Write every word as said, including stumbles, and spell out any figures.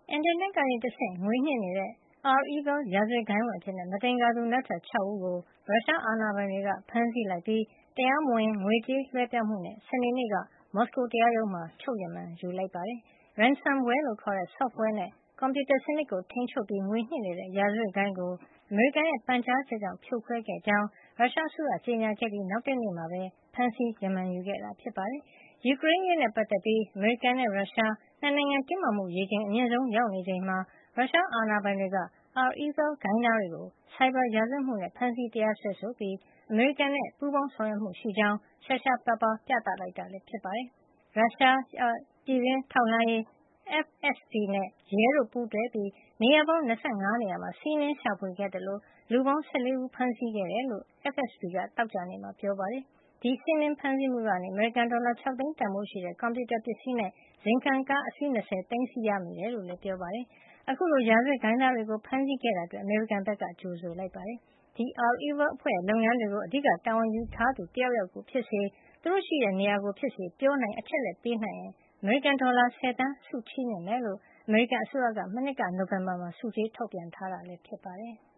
အင်တာနက်ကနေတဆင့်ငွေညှစ်နေတဲ့ REvil ရာဇဝတ်ဂိုဏ်းဝင်အဖြစ် မသင်္ကာသူ နောက်ထပ် ၆ ဦးကို ရုရှားအာဏာပိုင်တွေက ဖမ်းဆီးလိုက်ပြီး တရားမဝင် ငွေကြေးလွှဲပြောင်းမှုနဲ့ စနေနေ့က မော်စကိုတရားရုံးမှာ ချုပ်ရမန်ယူလိုက်ပါတယ်။ Ransomware လို့ခေါ်တဲ့ software နဲ့ ကွန်ပြူတာစနစ်ကို ထိန်းချုပ်ပြီး ငွေညှစ်နေတဲ့ ရာဇဝတ်ဂိုဏ်းကို အမေရိကန်ရဲ့ ပန်ကြားချက်ကြောင့် ဖြိုခွဲခဲ့ကြောင်း ရုရှားအစိုးရက ကြေညာခဲ့ပြီး နောက်တနေ့မှာပဲ ဖမ်းဆီးရမန်ယူခဲ့တာ ဖြစ်ပါတယ်။ ယူကရိန်းအရေးနဲ့ ပတ်သက်ပြီး အမေရိကန်နဲ့ ရုရှား ၂ နိုင်ငံ တင်းမာမှုရေချိန် အမြင့်ဆုံးရောက်နေချိန်မှာ ရုရှားအာဏာပိုင်တွေက REvil ဂိုဏ်းသားတွေကို ဆိုင်ဘာရာဇဝတ်မှုနဲ့ ဖမ်းဆီးတရားစွဲဆိုပြီး အမေရိကန်နဲ့ ပူးပေါင်းဆောင်ရွက်မှုရှိကြောင်း ရှားရှားပါးပါး ပြသလိုက်တာ ဖြစ်ပါတယ်။ ရုရှားပြည်တွင်းထောက်လှမ်းရေး F S B နဲ့ ရဲတို့ ပူးတွဲပြီး နေရာပေါင်း ၂၅ နေရာမှာ စီးနင်းရှာဖွေခဲ့သလို လူပေါင်း ၁၄ ဦး ဖမ်းဆီးခဲ့တယ်လို့ F S B က သောကြာနေ့မှာ ပြောပါတယ်။ ဒီစီးနင်းဖမ်းဆီးမှုကနေ အမေရိကန်ဒေါ်လာ ၆ သိန်းတန်ဖိုးရှိတဲ့ ကွန်ပြူတာပစ္စည်းနဲ့ ဇိမ်ခံကားအစီး ၂၀ သိမ်းဆည်းရမိတယ်လို့လည်း ပြောပါတယ်။ အခုလို ရာဇဝတ်ဂိုဏ်းသားတွေကို ဖမ်းဆီးခဲ့တာအတွက် အမေရိကန်က ကြိုဆိုလိုက်ပါတယ်။ ဒီ REvil အဖွဲ့ရဲ့ လုပ်ငန်းတွေကို အဓိကတာဝန်ယူထားသူ တယောက်ယောက်ကိုဖြစ်စေ သူတို့ရှိတဲ့နေရာကိုဖြစ်စေ ပြောနိုင် အချက်အလက်ပေးနိုင်ရင် အမေရိကန်ဒေါ်လာ ၁၀ သန်း ဆုချီးမြှင့်မှာဖြစ်ကြောင်း အမေရိကန်အစိုးရက မနှစ်က နိုဝင်ဘာမှာ ဆုကြေးထုတ်ပြန်ထားတာ ဖြစ်ပါတယ်။